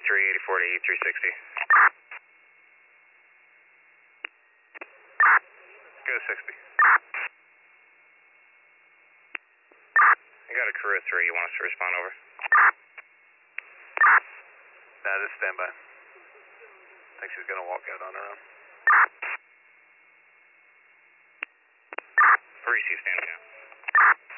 E384 to E360. Go 60. I got a crew of 3. You want us to respond over? Nah, just stand by. I think she's gonna walk out on her own. Receive, stand down.